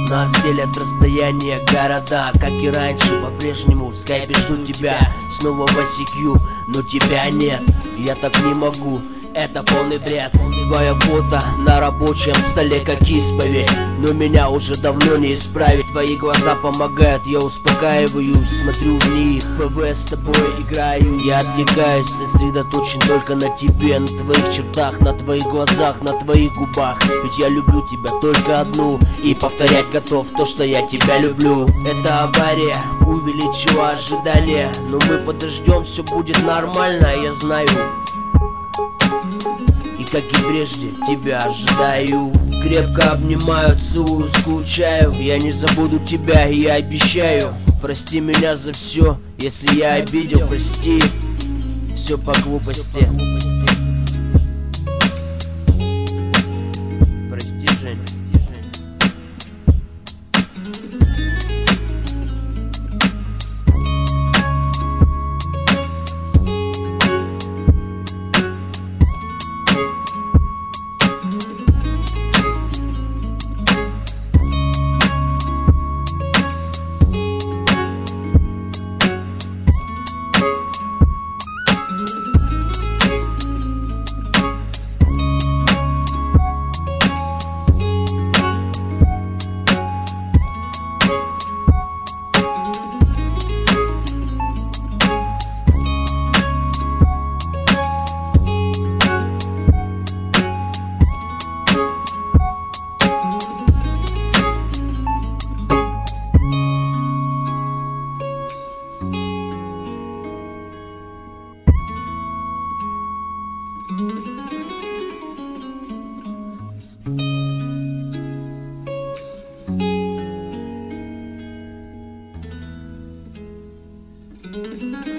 Нас делят расстояние, города. Как и раньше, по-прежнему в скайпе жду тебя. Снова в ICQ, но тебя нет. Я так не могу, это полный бред. Твое фото на рабочем столе как исповедь, но меня уже давно не исправить. Твои глаза помогают, я успокаиваюсь, смотрю в них, ПВ с тобой играю. Я отвлекаюсь, сосредоточен только на тебе, на твоих чертах, на твоих глазах, на твоих губах. Ведь я люблю тебя только одну, и повторять готов то, что я тебя люблю. Это авария увеличила ожидания, но мы подождем, все будет нормально, я знаю. И как и прежде, тебя ожидаю. Крепко обнимаю, целую, скучаю. Я не забуду тебя, я обещаю. Прости меня за все, если я обидел, прости. Все по глупости. Прости, Жень. Thank you.